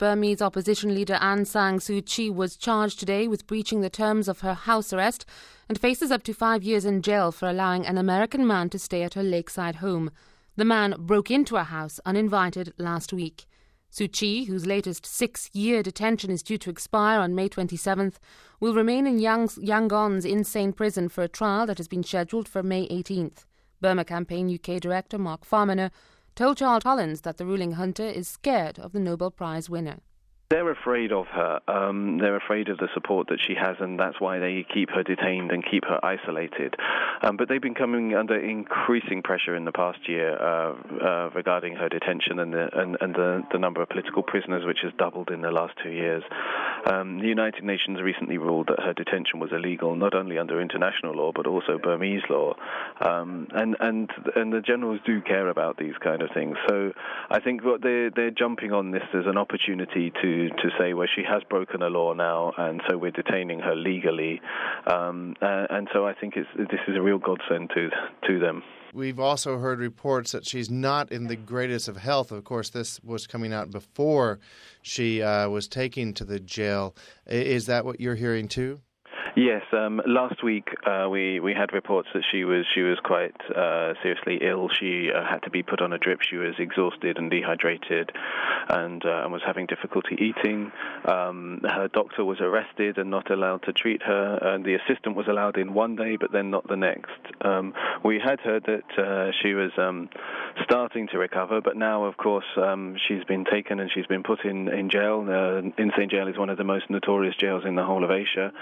Burmese opposition leader Aung San Suu Kyi was charged today with breaching the terms of her house arrest and faces up to 5 years in jail for allowing an American man to stay at her lakeside home. The man broke into her house uninvited last week. Suu Kyi, whose latest 6-year detention is due to expire on May 27th, will remain in Yangon's insane prison for a trial that has been scheduled for May 18th. Burma Campaign UK Director Mark Farmaner told Charles Collins that the ruling junta is scared of the Nobel Prize winner. They're afraid of her. They're afraid of the support that she has, and that's why they keep her detained and keep her isolated. But they've been coming under increasing pressure in the past year regarding her detention and the number of political prisoners, which has doubled in the last 2 years. The United Nations recently ruled that her detention was illegal, not only under international law but also Burmese law. And the generals do care about these kind of things. So I think what they're jumping on this as an opportunity to say, well, she has broken a law now, and so we're detaining her legally. And so I think this is a real godsend to them. We've also heard reports that she's not in the greatest of health. Of course, this was coming out before she was taken to the jail. Is that what you're hearing too? Yes, last week we had reports that she was quite seriously ill. She had to be put on a drip. She was exhausted and dehydrated, and was having difficulty eating. Her doctor was arrested and not allowed to treat her. And the assistant was allowed in one day, but then not the next. We had heard that she was starting to recover, but now, of course, she's been taken and she's been put in jail. Insane jail is one of the most notorious jails in the whole of Asia.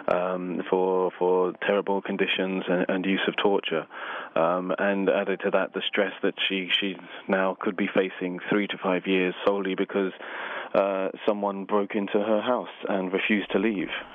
For terrible conditions and use of torture. And added to that, the stress that she now could be facing 3 to 5 years solely because someone broke into her house and refused to leave.